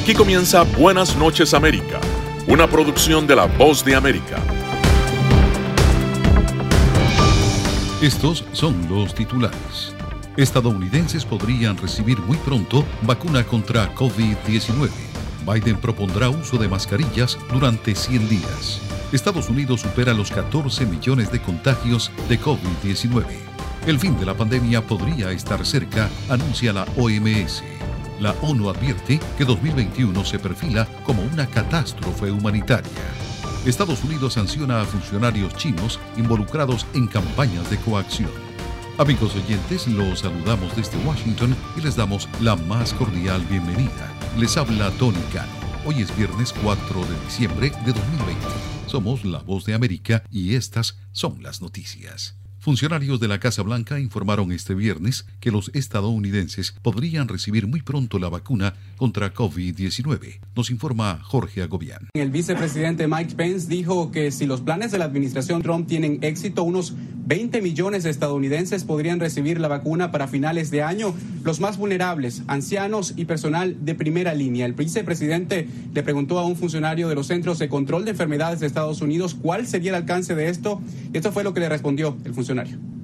Aquí comienza Buenas noches América, una producción de La Voz de América. Estos son los titulares. Estadounidenses podrían recibir muy pronto vacuna contra COVID-19. Biden propondrá uso de mascarillas durante 100 días. Estados Unidos supera los 14 millones de contagios de COVID-19. El fin de la pandemia podría estar cerca, anuncia la OMS. La ONU advierte que 2021 se perfila como una catástrofe humanitaria. Estados Unidos sanciona a funcionarios chinos involucrados en campañas de coacción. Amigos oyentes, los saludamos desde Washington y les damos la más cordial bienvenida. Les habla Tony Cano. Hoy es viernes 4 de diciembre de 2020. Somos La Voz de América y estas son las noticias. Funcionarios de la Casa Blanca informaron este viernes que los estadounidenses podrían recibir muy pronto la vacuna contra COVID-19. Nos informa Jorge Agobián. El vicepresidente Mike Pence dijo que si los planes de la administración Trump tienen éxito, unos 20 millones de estadounidenses podrían recibir la vacuna para finales de año. Los más vulnerables, ancianos y personal de primera línea. El vicepresidente le preguntó a un funcionario de los Centros de Control de Enfermedades de Estados Unidos cuál sería el alcance de esto. Esto fue lo que le respondió el funcionario.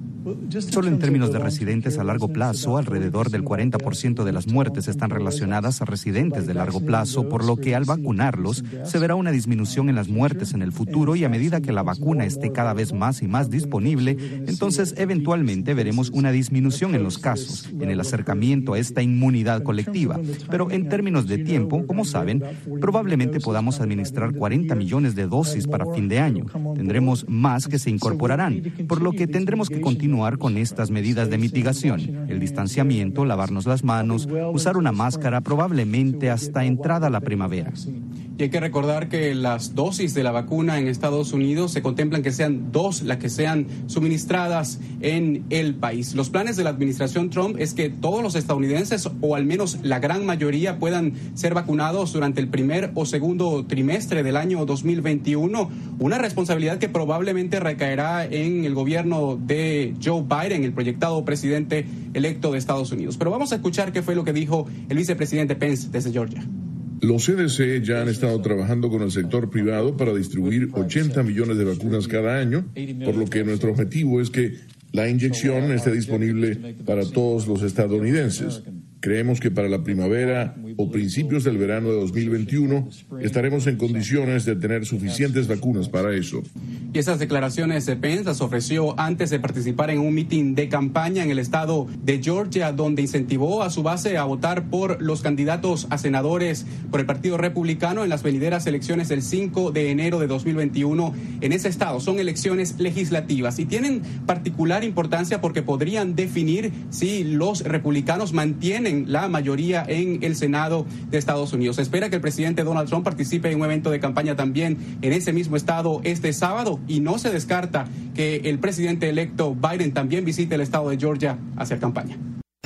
Solo en términos de residentes a largo plazo, alrededor del 40% de las muertes están relacionadas a residentes de largo plazo, por lo que al vacunarlos se verá una disminución en las muertes en el futuro y a medida que la vacuna esté cada vez más y más disponible, entonces eventualmente veremos una disminución en los casos, en el acercamiento a esta inmunidad colectiva. Pero en términos de tiempo, como saben, probablemente podamos administrar 40 millones de dosis para fin de año. Tendremos más que se incorporarán, por lo que tendremos que continuar con estas medidas de mitigación, el distanciamiento, lavarnos las manos, usar una máscara probablemente hasta entrada la primavera. Y hay que recordar que las dosis de la vacuna en Estados Unidos se contemplan que sean 2 las que sean suministradas en el país. Los planes de la administración Trump es que todos los estadounidenses, o al menos la gran mayoría, puedan ser vacunados durante el primer o segundo trimestre del año 2021, una responsabilidad que probablemente recaerá en el gobierno de Joe Biden, el proyectado presidente electo de Estados Unidos. Pero vamos a escuchar qué fue lo que dijo el vicepresidente Pence desde Georgia. Los CDC ya han estado trabajando con el sector privado para distribuir 80 millones de vacunas cada año, por lo que nuestro objetivo es que la inyección esté disponible para todos los estadounidenses. Creemos que para la primavera o principios del verano de 2021 estaremos en condiciones de tener suficientes vacunas para eso. Y esas declaraciones de Pence las ofreció antes de participar en un mitin de campaña en el estado de Georgia, donde incentivó a su base a votar por los candidatos a senadores por el Partido Republicano en las venideras elecciones del 5 de enero de 2021 en ese estado. Son elecciones legislativas y tienen particular importancia porque podrían definir si los republicanos mantienen la mayoría en el Senado de Estados Unidos. Se espera que el presidente Donald Trump participe en un evento de campaña también en ese mismo estado este sábado y no se descarta que el presidente electo Biden también visite el estado de Georgia a hacer campaña.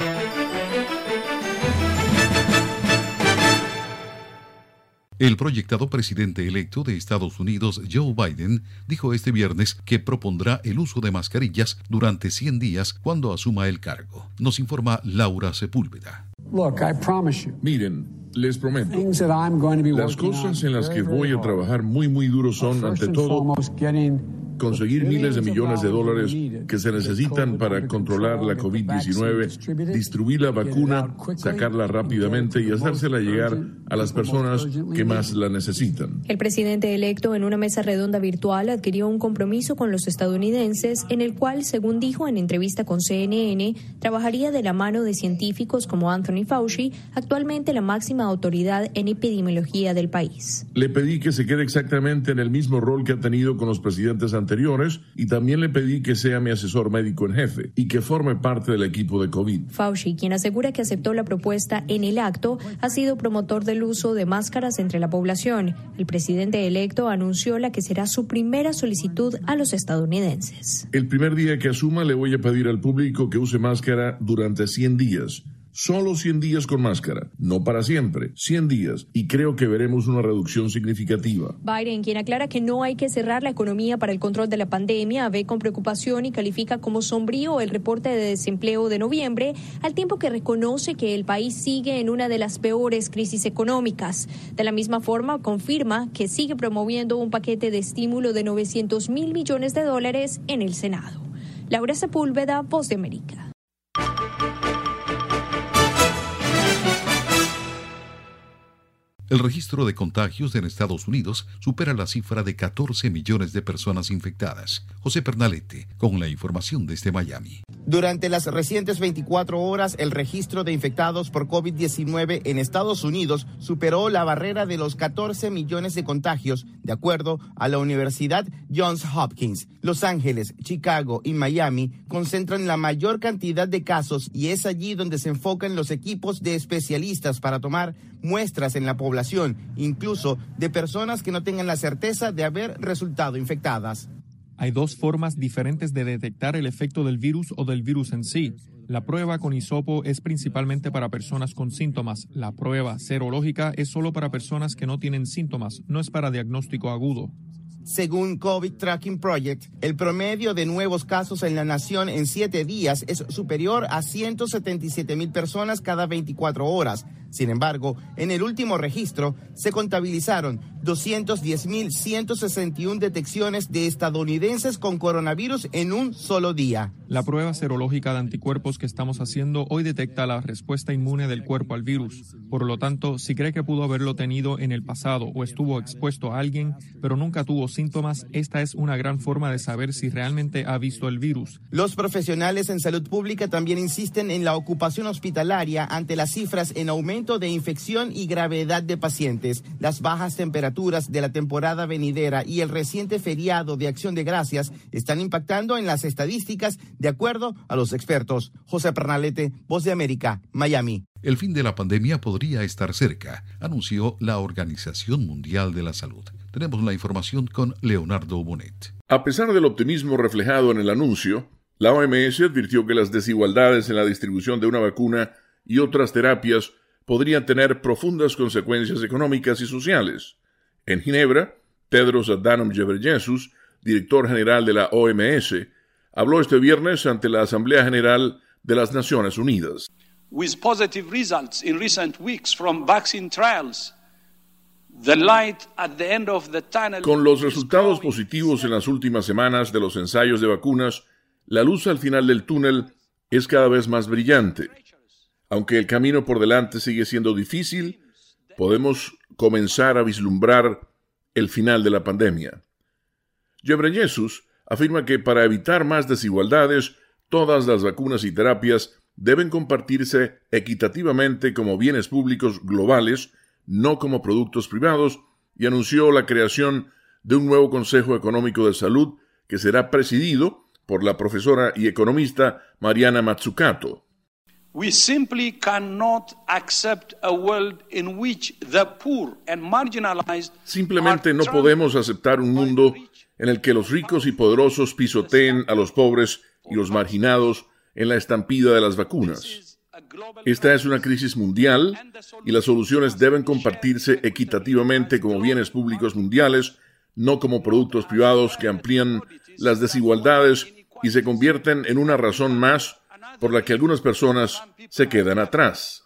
El proyectado presidente electo de Estados Unidos, Joe Biden, dijo este viernes que propondrá el uso de mascarillas durante 100 días cuando asuma el cargo. Nos informa Laura Sepúlveda. Miren, les prometo, las cosas en las que voy a trabajar muy duro son, ante todo, conseguir miles de millones de dólares que se necesitan para controlar la COVID-19, distribuir la vacuna, sacarla rápidamente y hacérsela llegar a las personas que más la necesitan. El presidente electo, en una mesa redonda virtual, adquirió un compromiso con los estadounidenses en el cual, según dijo en entrevista con CNN, trabajaría de la mano de científicos como Anthony Fauci, actualmente la máxima autoridad en epidemiología del país. Le pedí que se quede exactamente en el mismo rol que ha tenido con los presidentes anteriores y también le pedí que sea mi asesor médico en jefe y que forme parte del equipo de COVID. Fauci, quien asegura que aceptó la propuesta en el acto, ha sido promotor del uso de máscaras entre la población. El presidente electo anunció la que será su primera solicitud a los estadounidenses. El primer día que asuma le voy a pedir al público que use máscara durante 100 días. Solo 100 días con máscara, no para siempre, 100 días, y creo que veremos una reducción significativa. Biden, quien aclara que no hay que cerrar la economía para el control de la pandemia, ve con preocupación y califica como sombrío el reporte de desempleo de noviembre, al tiempo que reconoce que el país sigue en una de las peores crisis económicas. De la misma forma, confirma que sigue promoviendo un paquete de estímulo de $900 mil millones en el Senado. Laura Sepúlveda, Voz de América. El registro de contagios en Estados Unidos supera la cifra de 14 millones de personas infectadas. José Pernalete, con la información desde Miami. Durante las recientes 24 horas, el registro de infectados por COVID-19 en Estados Unidos superó la barrera de los 14 millones de contagios, de acuerdo a la Universidad Johns Hopkins. Los Ángeles, Chicago y Miami concentran la mayor cantidad de casos y es allí donde se enfocan los equipos de especialistas para tomar muestras en la población, incluso de personas que no tengan la certeza de haber resultado infectadas. Hay dos formas diferentes de detectar el efecto del virus o del virus en sí. La prueba con hisopo es principalmente para personas con síntomas. La prueba serológica es solo para personas que no tienen síntomas, no es para diagnóstico agudo. Según COVID Tracking Project, el promedio de nuevos casos en la nación en 7 días es superior a 177,000 personas cada 24 horas. Sin embargo, en el último registro se contabilizaron 210,161 detecciones de estadounidenses con coronavirus en un solo día. La prueba serológica de anticuerpos que estamos haciendo hoy detecta la respuesta inmune del cuerpo al virus. Por lo tanto, si cree que pudo haberlo tenido en el pasado o estuvo expuesto a alguien, pero nunca tuvo síntomas, esta es una gran forma de saber si realmente ha visto el virus. Los profesionales en salud pública también insisten en la ocupación hospitalaria ante las cifras en aumento de infección y gravedad de pacientes, las bajas temperaturas de la temporada venidera y el reciente feriado de Acción de Gracias están impactando en las estadísticas, de acuerdo a los expertos. José Pernalete, Voz de América, Miami. El fin de la pandemia podría estar cerca, anunció la Organización Mundial de la Salud. Tenemos la información con Leonardo Bonet. A pesar del optimismo reflejado en el anuncio, la OMS advirtió que las desigualdades en la distribución de una vacuna y otras terapias podrían tener profundas consecuencias económicas y sociales. En Ginebra, Tedros Adhanom Ghebreyesus, director general de la OMS, habló este viernes ante la Asamblea General de las Naciones Unidas. With positive results in recent weeks from vaccine trials, the light at the end of the tunnel. Con los resultados positivos en las últimas semanas de los ensayos de vacunas, la luz al final del túnel es cada vez más brillante. Aunque el camino por delante sigue siendo difícil, podemos comenzar a vislumbrar el final de la pandemia. Ghebreyesus afirma que para evitar más desigualdades, todas las vacunas y terapias deben compartirse equitativamente como bienes públicos globales, no como productos privados, y anunció la creación de un nuevo Consejo Económico de Salud que será presidido por la profesora y economista Mariana Mazzucato. We simply cannot accept a world in which the poor and marginalized. Simplemente no podemos aceptar un mundo en el que los ricos y poderosos pisoteen a los pobres y los marginados en la estampida de las vacunas. Esta es una crisis mundial y las soluciones deben compartirse equitativamente como bienes públicos mundiales, no como productos privados que amplían las desigualdades y se convierten en una razón más por la que algunas personas se quedan atrás.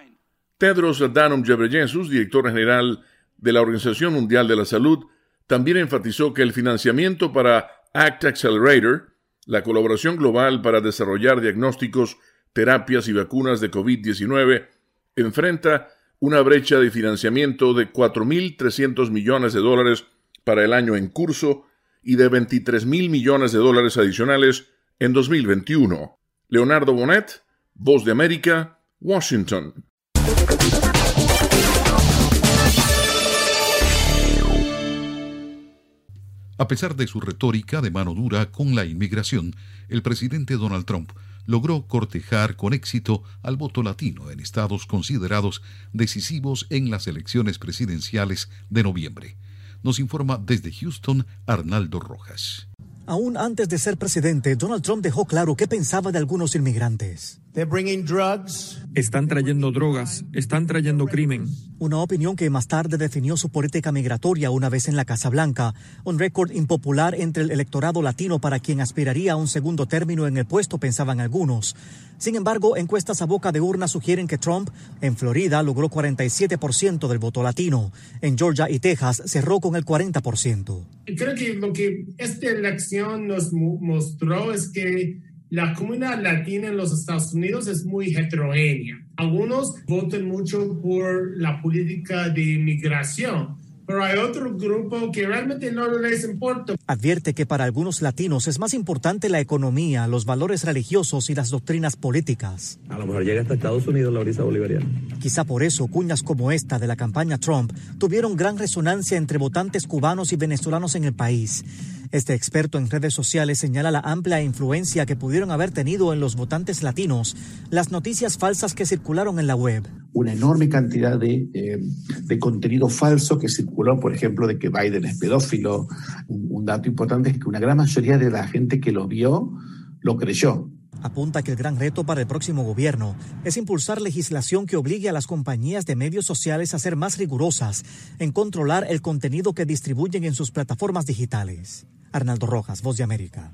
Tedros Adhanom Ghebreyesus, director general de la Organización Mundial de la Salud, también enfatizó que el financiamiento para ACT Accelerator, la colaboración global para desarrollar diagnósticos, terapias y vacunas de COVID-19, enfrenta una brecha de financiamiento de $4.300 millones para el año en curso y de $23.000 millones adicionales en 2021. Leonardo Bonet, Voz de América, Washington. A pesar de su retórica de mano dura con la inmigración, el presidente Donald Trump logró cortejar con éxito al voto latino en estados considerados decisivos en las elecciones presidenciales de noviembre. Nos informa desde Houston Arnaldo Rojas. Aún antes de ser presidente, Donald Trump dejó claro qué pensaba de algunos inmigrantes. Están trayendo drogas, están trayendo crimen. Una opinión que más tarde definió su política migratoria una vez en la Casa Blanca, un récord impopular entre el electorado latino para quien aspiraría a un segundo término en el puesto, pensaban algunos. Sin embargo, encuestas a boca de urna sugieren que Trump en Florida logró 47% del voto latino. En Georgia y Texas cerró con el 40%. Creo que lo que esta elección nos mostró es que la comunidad latina en los Estados Unidos es muy heterogénea. Algunos votan mucho por la política de inmigración, pero hay otro grupo que realmente no les importa. Advierte que para algunos latinos es más importante la economía, los valores religiosos y las doctrinas políticas. A lo mejor llega hasta Estados Unidos la brisa bolivariana. Quizá por eso cuñas como esta de la campaña Trump tuvieron gran resonancia entre votantes cubanos y venezolanos en el país. Este experto en redes sociales señala la amplia influencia que pudieron haber tenido en los votantes latinos las noticias falsas que circularon en la web. Una enorme cantidad de contenido falso que circuló, por ejemplo, de que Biden es pedófilo. Un dato importante es que una gran mayoría de la gente que lo vio lo creyó. Apunta que el gran reto para el próximo gobierno es impulsar legislación que obligue a las compañías de medios sociales a ser más rigurosas en controlar el contenido que distribuyen en sus plataformas digitales. Arnaldo Rojas, Voz de América.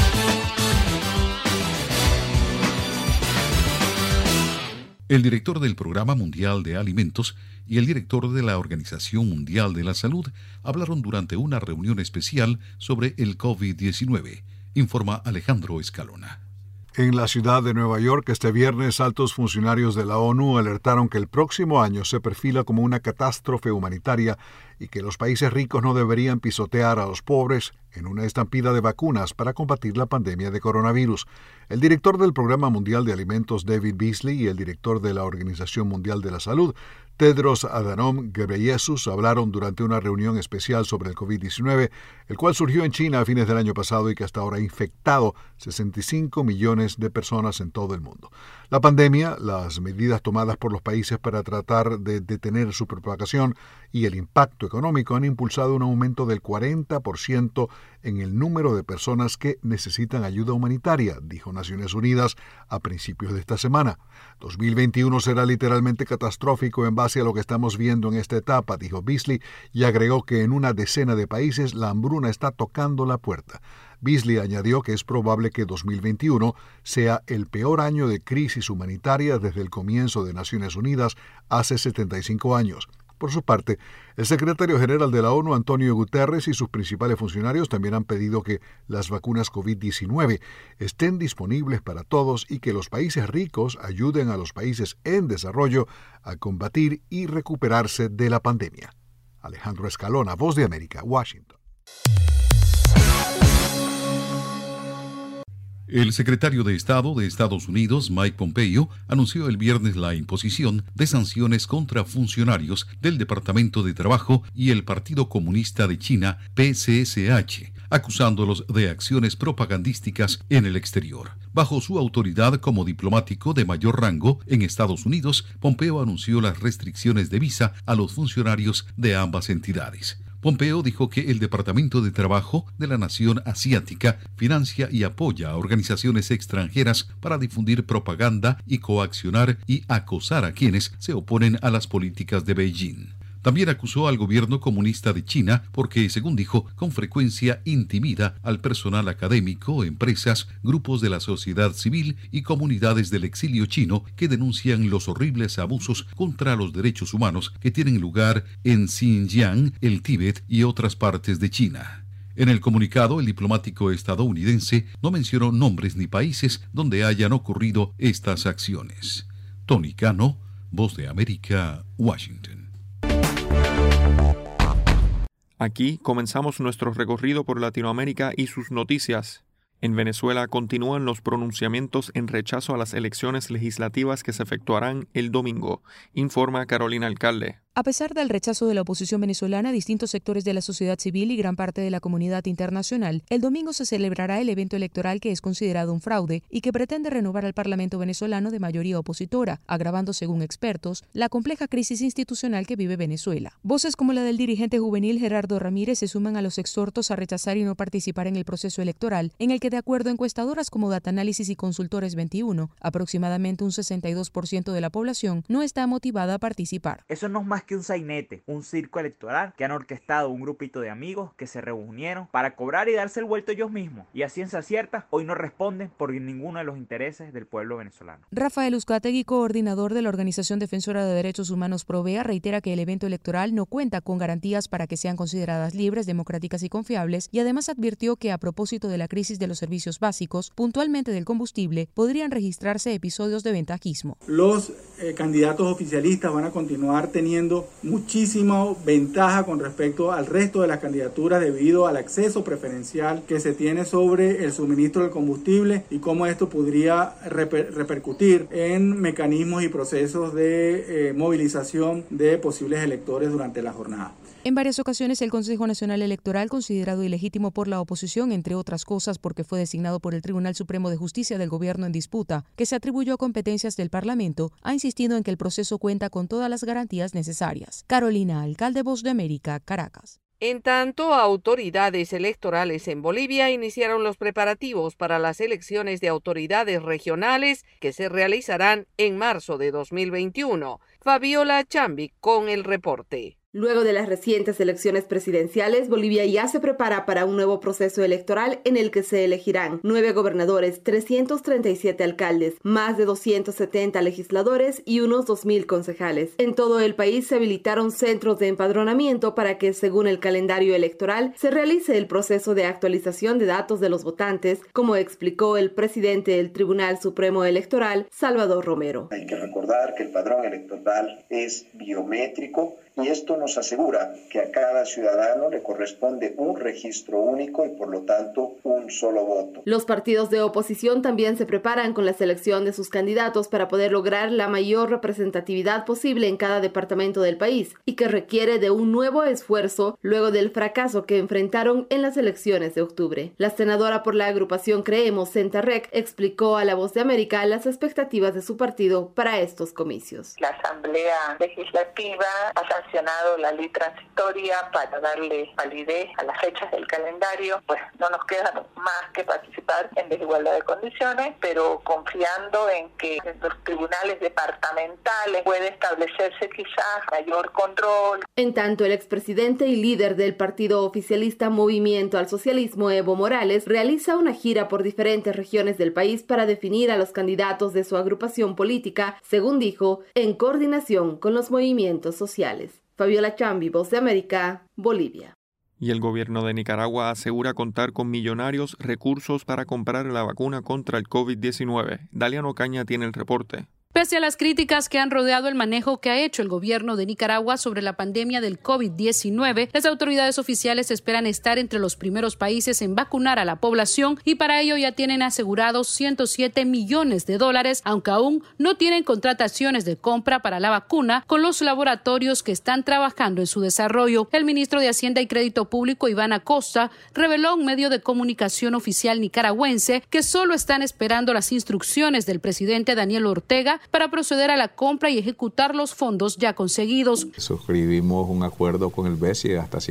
El director del Programa Mundial de Alimentos y el director de la Organización Mundial de la Salud hablaron durante una reunión especial sobre el COVID-19, informa Alejandro Escalona. En la ciudad de Nueva York, este viernes, altos funcionarios de la ONU alertaron que el próximo año se perfila como una catástrofe humanitaria y que los países ricos no deberían pisotear a los pobres en una estampida de vacunas para combatir la pandemia de coronavirus. El director del Programa Mundial de Alimentos, David Beasley, y el director de la Organización Mundial de la Salud, Tedros Adhanom Ghebreyesus, hablaron durante una reunión especial sobre el COVID-19, el cual surgió en China a fines del año pasado y que hasta ahora ha infectado 65 millones de personas en todo el mundo. La pandemia, las medidas tomadas por los países para tratar de detener su propagación y el impacto económico han impulsado un aumento del 40% en el número de personas que necesitan ayuda humanitaria, dijo Naciones Unidas a principios de esta semana. 2021 será literalmente catastrófico en base a lo que estamos viendo en esta etapa, dijo Beasley, y agregó que en una decena de países la hambruna está tocando la puerta. Beasley añadió que es probable que 2021 sea el peor año de crisis humanitaria desde el comienzo de Naciones Unidas hace 75 años. Por su parte, el secretario general de la ONU, Antonio Guterres, y sus principales funcionarios también han pedido que las vacunas COVID-19 estén disponibles para todos y que los países ricos ayuden a los países en desarrollo a combatir y recuperarse de la pandemia. Alejandro Escalona, Voz de América, Washington. El secretario de Estado de Estados Unidos, Mike Pompeo, anunció el viernes la imposición de sanciones contra funcionarios del Departamento de Trabajo y el Partido Comunista de China, PCSH, acusándolos de acciones propagandísticas en el exterior. Bajo su autoridad como diplomático de mayor rango en Estados Unidos, Pompeo anunció las restricciones de visa a los funcionarios de ambas entidades. Pompeo dijo que el Departamento de Trabajo de la Nación Asiática financia y apoya a organizaciones extranjeras para difundir propaganda y coaccionar y acosar a quienes se oponen a las políticas de Beijing. También acusó al gobierno comunista de China porque, según dijo, con frecuencia intimida al personal académico, empresas, grupos de la sociedad civil y comunidades del exilio chino que denuncian los horribles abusos contra los derechos humanos que tienen lugar en Xinjiang, el Tíbet y otras partes de China. En el comunicado, el diplomático estadounidense no mencionó nombres ni países donde hayan ocurrido estas acciones. Tony Cano, Voz de América, Washington. Aquí comenzamos nuestro recorrido por Latinoamérica y sus noticias. En Venezuela continúan los pronunciamientos en rechazo a las elecciones legislativas que se efectuarán el domingo, informa Carolina Alcalde. A pesar del rechazo de la oposición venezolana, distintos sectores de la sociedad civil y gran parte de la comunidad internacional, el domingo se celebrará el evento electoral que es considerado un fraude y que pretende renovar al Parlamento venezolano de mayoría opositora, agravando, según expertos, la compleja crisis institucional que vive Venezuela. Voces como la del dirigente juvenil Gerardo Ramírez se suman a los exhortos a rechazar y no participar en el proceso electoral, en el que que de acuerdo a encuestadoras como Data Análisis y Consultores 21, aproximadamente un 62% de la población no está motivada a participar. Eso no es más que un sainete, un circo electoral que han orquestado un grupito de amigos que se reunieron para cobrar y darse el vuelto ellos mismos. Y a ciencia cierta, hoy no responden por ninguno de los intereses del pueblo venezolano. Rafael Uzcategui, coordinador de la Organización Defensora de Derechos Humanos Provea, reitera que el evento electoral no cuenta con garantías para que sean consideradas libres, democráticas y confiables, y además advirtió que a propósito de la crisis de los servicios básicos, puntualmente del combustible, podrían registrarse episodios de ventajismo. Los candidatos oficialistas van a continuar teniendo muchísima ventaja con respecto al resto de las candidaturas debido al acceso preferencial que se tiene sobre el suministro del combustible y cómo esto podría repercutir en mecanismos y procesos de movilización de posibles electores durante la jornada. En varias ocasiones el Consejo Nacional Electoral, considerado ilegítimo por la oposición, entre otras cosas porque fue designado por el Tribunal Supremo de Justicia del gobierno en disputa, que se atribuyó a competencias del Parlamento, ha insistido en que el proceso cuenta con todas las garantías necesarias. Carolina Alcalde, Voz de América, Caracas. En tanto, autoridades electorales en Bolivia iniciaron los preparativos para las elecciones de autoridades regionales que se realizarán en marzo de 2021. Fabiola Chambi con el reporte. Luego de las recientes elecciones presidenciales, Bolivia ya se prepara para un nuevo proceso electoral en el que se elegirán 9 gobernadores, 337 alcaldes, más de 270 legisladores y unos 2.000 concejales. En todo el país se habilitaron centros de empadronamiento para que, según el calendario electoral, se realice el proceso de actualización de datos de los votantes, como explicó el presidente del Tribunal Supremo Electoral, Salvador Romero. Hay que recordar que el padrón electoral es biométrico y esto nos asegura que a cada ciudadano le corresponde un registro único y por lo tanto un solo voto. Los partidos de oposición también se preparan con la selección de sus candidatos para poder lograr la mayor representatividad posible en cada departamento del país y que requiere de un nuevo esfuerzo luego del fracaso que enfrentaron en las elecciones de octubre. La senadora por la agrupación Creemos, Centarrec, explicó a La Voz de América las expectativas de su partido para estos comicios. La Asamblea Legislativa ha sancionado la ley transitoria para darle validez a las fechas del calendario, pues no nos queda más que participar en desigualdad de condiciones, pero confiando en que en los tribunales departamentales puede establecerse quizás mayor control. En tanto, el expresidente y líder del partido oficialista Movimiento al Socialismo, Evo Morales, realiza una gira por diferentes regiones del país para definir a los candidatos de su agrupación política, según dijo, en coordinación con los movimientos sociales. Fabiola Chambi, Voz de América, Bolivia. Y el gobierno de Nicaragua asegura contar con millonarios recursos para comprar la vacuna contra el COVID-19. Daliano Caña tiene el reporte. Pese a las críticas que han rodeado el manejo que ha hecho el gobierno de Nicaragua sobre la pandemia del COVID-19, las autoridades oficiales esperan estar entre los primeros países en vacunar a la población y para ello ya tienen asegurados $107 millones, aunque aún no tienen contrataciones de compra para la vacuna con los laboratorios que están trabajando en su desarrollo. El ministro de Hacienda y Crédito Público, Iván Acosta, reveló a un medio de comunicación oficial nicaragüense que solo están esperando las instrucciones del presidente Daniel Ortega para proceder a la compra y ejecutar los fondos ya conseguidos. Suscribimos un acuerdo con el BESI de hasta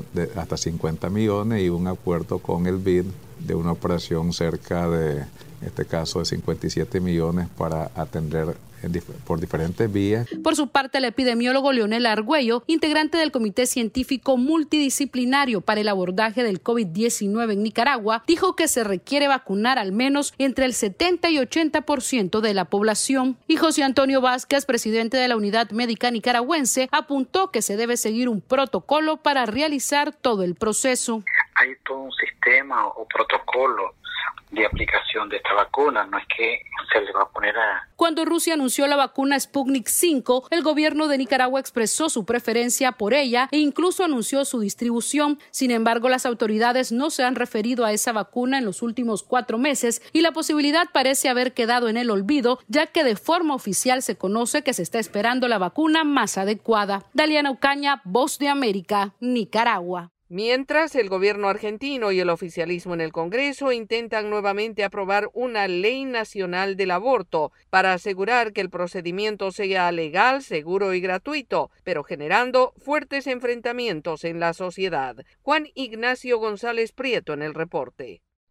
50 millones y un acuerdo con el BID de una operación cerca de, en este caso, de 57 millones para atender por diferentes vías. Por su parte, el epidemiólogo Leonel Argüello, integrante del Comité Científico Multidisciplinario para el abordaje del COVID-19 en Nicaragua, dijo que se requiere vacunar al menos entre el 70 y 80% de la población. Y José Antonio Vázquez, presidente de la Unidad Médica Nicaragüense, apuntó que se debe seguir un protocolo para realizar todo el proceso. Hay todo un sistema o protocolo de aplicación de esta vacuna, no es que se le va a poner a... Cuando Rusia anunció la vacuna Sputnik 5, el gobierno de Nicaragua expresó su preferencia por ella e incluso anunció su distribución. Sin embargo, las autoridades no se han referido a esa vacuna en los últimos 4 meses y la posibilidad parece haber quedado en el olvido, ya que de forma oficial se conoce que se está esperando la vacuna más adecuada. Daliana Ocaña, Voz de América, Nicaragua. Mientras, el gobierno argentino y el oficialismo en el Congreso intentan nuevamente aprobar una ley nacional del aborto para asegurar que el procedimiento sea legal, seguro y gratuito, pero generando fuertes enfrentamientos en la sociedad. Juan Ignacio González Prieto en el reporte.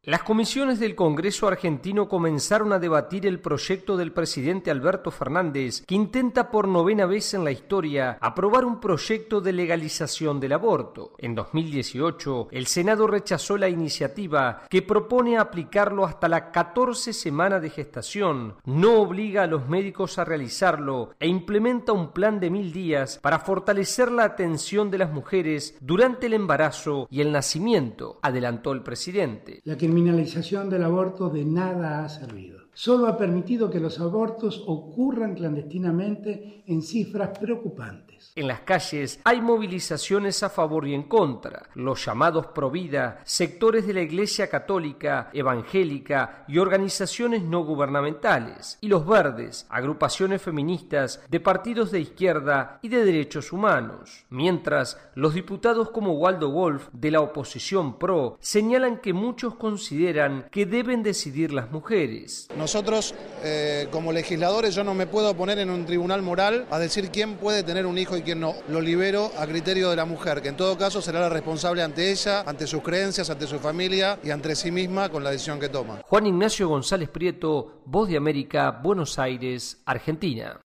Las comisiones del Congreso argentino comenzaron a debatir el proyecto del presidente Alberto Fernández, que intenta por 9ª vez en la historia aprobar un proyecto de legalización del aborto. En 2018, el Senado rechazó la iniciativa que propone aplicarlo hasta la 14 semana de gestación, no obliga a los médicos a realizarlo e implementa un plan de 1000 días para fortalecer la atención de las mujeres durante el embarazo y el nacimiento, adelantó el presidente. La criminalización del aborto de nada ha servido. Solo ha permitido que los abortos ocurran clandestinamente en cifras preocupantes. En las calles hay movilizaciones a favor y en contra. Los llamados Provida, sectores de la Iglesia Católica, Evangélica y organizaciones no gubernamentales. Y los Verdes, agrupaciones feministas de partidos de izquierda y de derechos humanos. Mientras, los diputados como Waldo Wolf, de la oposición pro, señalan que muchos consideran que deben decidir las mujeres. Nosotros, como legisladores, yo no me puedo poner en un tribunal moral a decir quién puede tener un hijo y quién no. Lo libero a criterio de la mujer, que en todo caso será la responsable ante ella, ante sus creencias, ante su familia y ante sí misma con la decisión que toma. Juan Ignacio González Prieto, Voz de América, Buenos Aires, Argentina.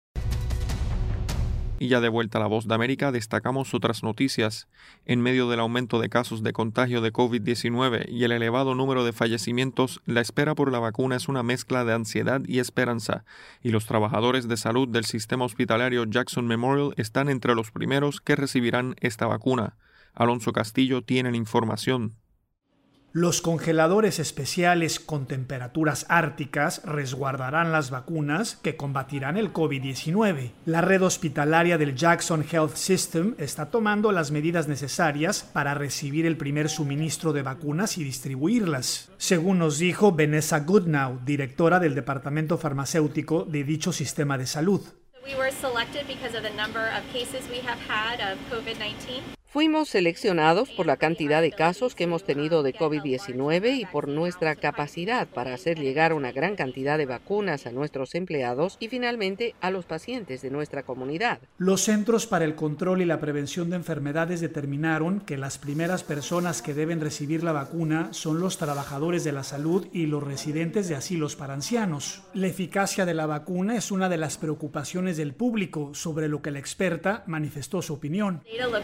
Y ya de vuelta a La Voz de América, destacamos otras noticias. En medio del aumento de casos de contagio de COVID-19 y el elevado número de fallecimientos, la espera por la vacuna es una mezcla de ansiedad y esperanza, y los trabajadores de salud del sistema hospitalario Jackson Memorial están entre los primeros que recibirán esta vacuna. Alonso Castillo tiene la información. Los congeladores especiales con temperaturas árticas resguardarán las vacunas que combatirán el COVID-19. La red hospitalaria del Jackson Health System está tomando las medidas necesarias para recibir el primer suministro de vacunas y distribuirlas, según nos dijo Vanessa Goodnow, directora del departamento farmacéutico de dicho sistema de salud. Fuimos seleccionados por la cantidad de casos que hemos tenido de COVID-19 y por nuestra capacidad para hacer llegar una gran cantidad de vacunas a nuestros empleados y finalmente a los pacientes de nuestra comunidad. Los Centros para el Control y la Prevención de Enfermedades determinaron que las primeras personas que deben recibir la vacuna son los trabajadores de la salud y los residentes de asilos para ancianos. La eficacia de la vacuna es una de las preocupaciones del público, sobre lo que la experta manifestó su opinión.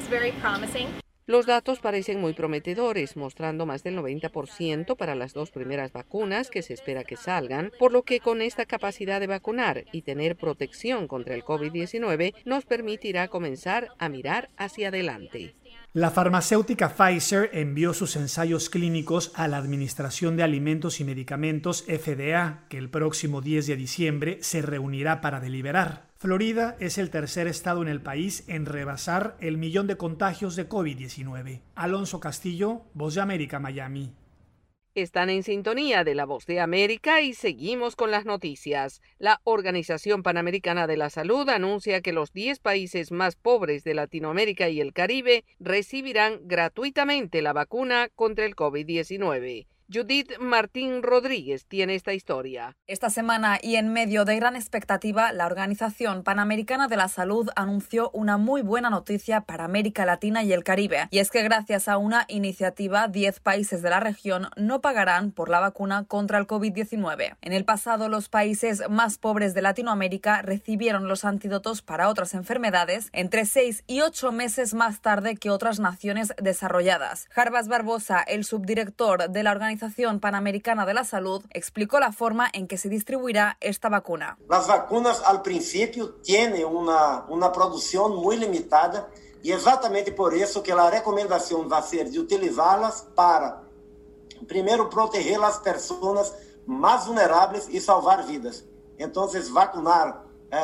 Los datos parecen muy prometedores, mostrando más del 90% para las 2 primeras vacunas que se espera que salgan, por lo que con esta capacidad de vacunar y tener protección contra el COVID-19 nos permitirá comenzar a mirar hacia adelante. La farmacéutica Pfizer envió sus ensayos clínicos a la Administración de Alimentos y Medicamentos FDA, que el próximo 10 de diciembre se reunirá para deliberar. Florida es el tercer estado en el país en rebasar el 1.000.000 de contagios de COVID-19. Alonso Castillo, Voz de América, Miami. Están en sintonía de La Voz de América y seguimos con las noticias. La Organización Panamericana de la Salud anuncia que los 10 países más pobres de Latinoamérica y el Caribe recibirán gratuitamente la vacuna contra el COVID-19. Judith Martín Rodríguez tiene esta historia. Esta semana y en medio de gran expectativa, la Organización Panamericana de la Salud anunció una muy buena noticia para América Latina y el Caribe. Y es que gracias a una iniciativa, 10 países de la región no pagarán por la vacuna contra el COVID-19. En el pasado, los países más pobres de Latinoamérica recibieron los antídotos para otras enfermedades entre 6 y 8 meses más tarde que otras naciones desarrolladas. Jarbas Barbosa, el subdirector de la Organización Panamericana de la Salud, explicó la forma en que se distribuirá esta vacuna. Las vacunas al principio tienen una producción muy limitada y exactamente por eso que la recomendación va a ser de utilizarlas para, primero, proteger las personas más vulnerables y salvar vidas. Entonces, vacunar,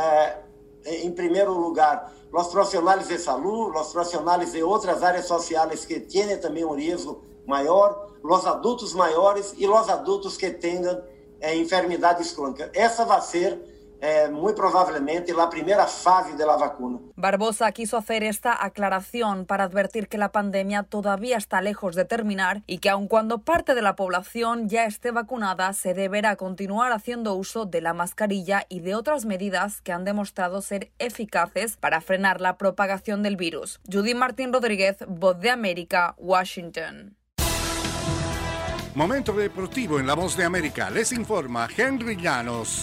en primer lugar, los profesionales de salud, los profesionales de otras áreas sociales que tienen también un riesgo mayor, los adultos mayores y los adultos que tengan enfermedades crónicas. Esa va a ser muy probablemente la primera fase de la vacuna. Barbosa quiso hacer esta aclaración para advertir que la pandemia todavía está lejos de terminar y que aun cuando parte de la población ya esté vacunada, se deberá continuar haciendo uso de la mascarilla y de otras medidas que han demostrado ser eficaces para frenar la propagación del virus. Judith Martín Rodríguez, Voz de América, Washington. Momento deportivo en La Voz de América. Les informa Henry Llanos.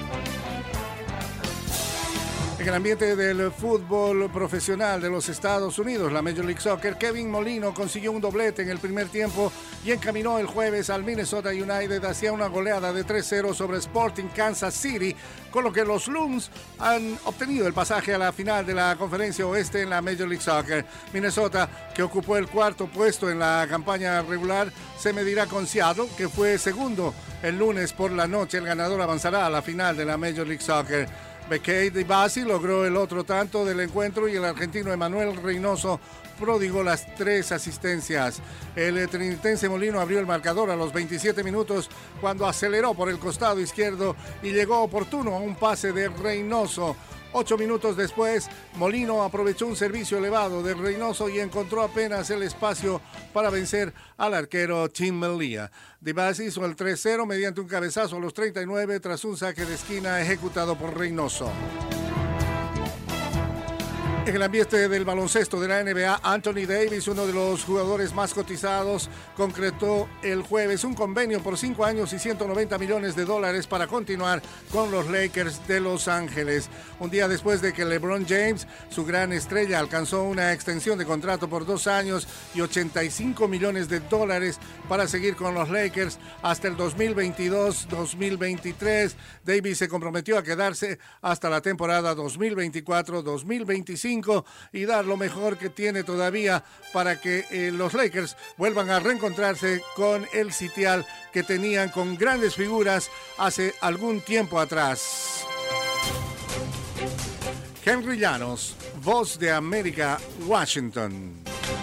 En el ambiente del fútbol profesional de los Estados Unidos, la Major League Soccer, Kevin Molino consiguió un doblete en el primer tiempo y encaminó el jueves al Minnesota United hacia una goleada de 3-0 sobre Sporting Kansas City, con lo que los Loons han obtenido el pasaje a la final de la Conferencia Oeste en la Major League Soccer. Minnesota, que ocupó el cuarto puesto en la campaña regular, se medirá con Seattle, que fue segundo el lunes por la noche. El ganador avanzará a la final de la Major League Soccer. Bekay Dibasi logró el otro tanto del encuentro y el argentino Emanuel Reynoso prodigó las 3 asistencias. El trinitense Molino abrió el marcador a los 27 minutos cuando aceleró por el costado izquierdo y llegó oportuno a un pase de Reynoso. 8 minutos después, Molino aprovechó un servicio elevado de Reynoso y encontró apenas el espacio para vencer al arquero Tim Melia. Dibasi hizo el 3-0 mediante un cabezazo a los 39 tras un saque de esquina ejecutado por Reynoso. En el ambiente del baloncesto de la NBA, Anthony Davis, uno de los jugadores más cotizados, concretó el jueves un convenio por 5 años y $190 millones para continuar con los Lakers de Los Ángeles. Un día después de que LeBron James, su gran estrella, alcanzó una extensión de contrato por 2 años y $85 millones para seguir con los Lakers hasta el 2022-2023. Davis se comprometió a quedarse hasta la temporada 2024-2025 y dar lo mejor que tiene todavía para que los Lakers vuelvan a reencontrarse con el sitial que tenían con grandes figuras hace algún tiempo atrás. Henry Llanos, Voz de América, Washington.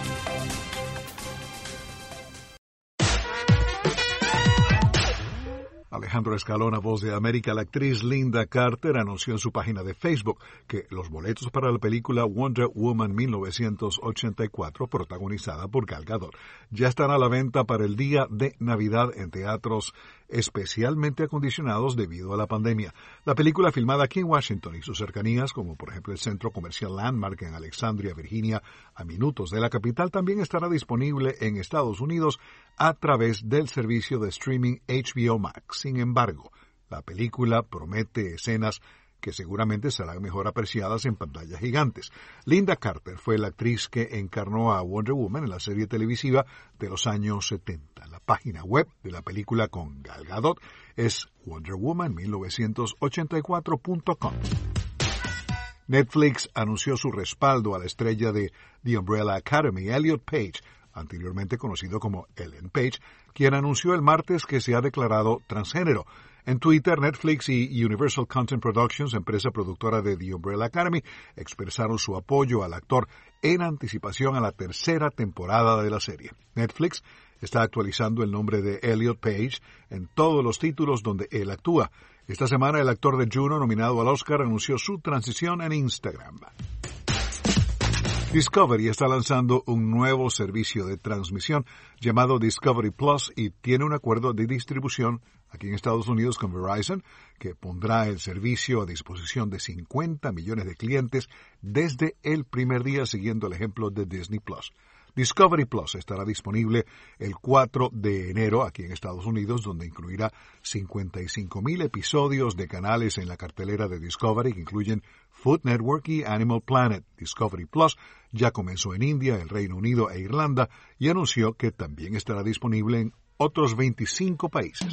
Alejandro Escalona, Voz de América. La actriz Linda Carter anunció en su página de Facebook que los boletos para la película Wonder Woman 1984, protagonizada por Gal Gadot, ya están a la venta para el día de Navidad en teatros especialmente acondicionados debido a la pandemia. La película, filmada aquí en Washington y sus cercanías, como por ejemplo el centro comercial Landmark en Alexandria, Virginia, a minutos de la capital, también estará disponible en Estados Unidos a través del servicio de streaming HBO Max. Sin embargo, la película promete escenas que seguramente serán mejor apreciadas en pantallas gigantes. Linda Carter fue la actriz que encarnó a Wonder Woman en la serie televisiva de los años 70. La página web de la película con Gal Gadot es wonderwoman1984.com. Netflix anunció su respaldo a la estrella de The Umbrella Academy, Elliot Page, anteriormente conocido como Ellen Page, quien anunció el martes que se ha declarado transgénero. En Twitter, Netflix y Universal Content Productions, empresa productora de The Umbrella Academy, expresaron su apoyo al actor en anticipación a la 3ª temporada de la serie. Netflix está actualizando el nombre de Elliot Page en todos los títulos donde él actúa. Esta semana, el actor de Juno, nominado al Oscar, anunció su transición en Instagram. Discovery está lanzando un nuevo servicio de transmisión llamado Discovery Plus y tiene un acuerdo de distribución aquí en Estados Unidos con Verizon, que pondrá el servicio a disposición de 50 millones de clientes desde el primer día, siguiendo el ejemplo de Disney Plus. Discovery Plus estará disponible el 4 de enero aquí en Estados Unidos, donde incluirá 55,000 episodios de canales en la cartelera de Discovery, que incluyen Food Network y Animal Planet. Discovery Plus ya comenzó en India, el Reino Unido e Irlanda y anunció que también estará disponible en otros 25 países.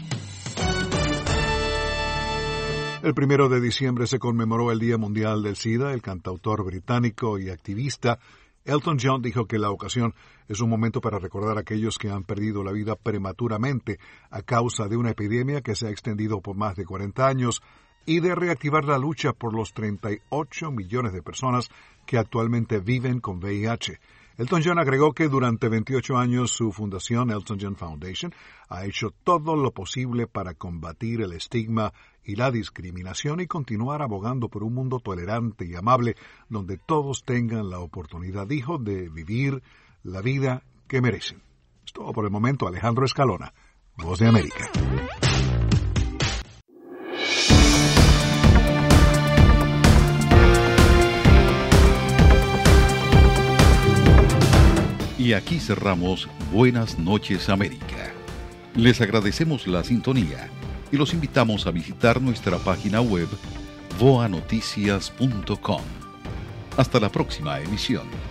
El 1 de diciembre se conmemoró el Día Mundial del SIDA. El cantautor británico y activista Elton John dijo que la ocasión es un momento para recordar a aquellos que han perdido la vida prematuramente a causa de una epidemia que se ha extendido por más de 40 años y de reactivar la lucha por los 38 millones de personas que actualmente viven con VIH. Elton John agregó que durante 28 años su fundación, Elton John Foundation, ha hecho todo lo posible para combatir el estigma y la discriminación y continuar abogando por un mundo tolerante y amable donde todos tengan la oportunidad, dijo, de vivir la vida que merecen. Es todo por el momento. Alejandro Escalona, Voz de América. Y aquí cerramos Buenas noches América. Les agradecemos la sintonía y los invitamos a visitar nuestra página web voanoticias.com. Hasta la próxima emisión.